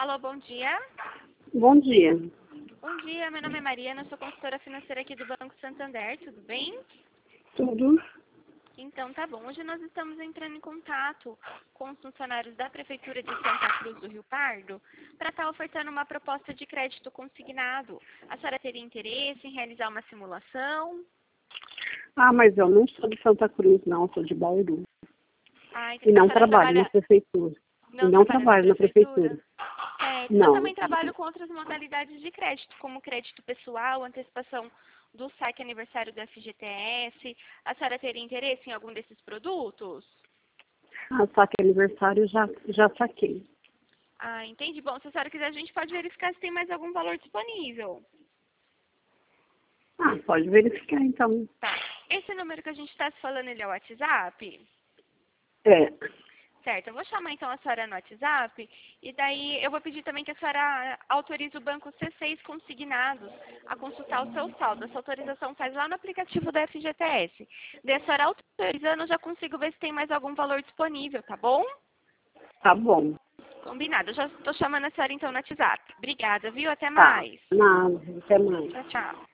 Alô, bom dia. Bom dia. Bom dia, meu nome é Mariana, sou consultora financeira aqui do Banco Santander, tudo bem? Tudo? Então tá bom, hoje nós estamos entrando em contato com os funcionários da Prefeitura de Santa Cruz do Rio Pardo para estar ofertando uma proposta de crédito consignado. A senhora teria interesse em realizar uma simulação? Ah, mas eu não sou de Santa Cruz, não, sou de Bauru. Então E não a senhora trabalho na prefeitura. E não trabalho na prefeitura. Eu Não. também trabalho com outras modalidades de crédito, como crédito pessoal, antecipação do saque aniversário do FGTS. A senhora teria interesse em algum desses produtos? Ah, saque aniversário já saquei. Ah, entendi. Bom, se a senhora quiser, a gente pode verificar se tem mais algum valor disponível. Ah, pode verificar então. Tá. Esse número que a gente está se falando, ele é o WhatsApp? É. Certo, eu vou chamar então a senhora no WhatsApp e daí eu vou pedir também que a senhora autorize o banco C6 Consignados a consultar o seu saldo. Essa autorização faz lá no aplicativo da FGTS. Daí a senhora autorizando, eu já consigo ver se tem mais algum valor disponível, tá bom? Tá bom. Combinado, eu já estou chamando a senhora então no WhatsApp. Obrigada, viu? Até Tá. mais. Nada. Até mais. Tchau, tchau.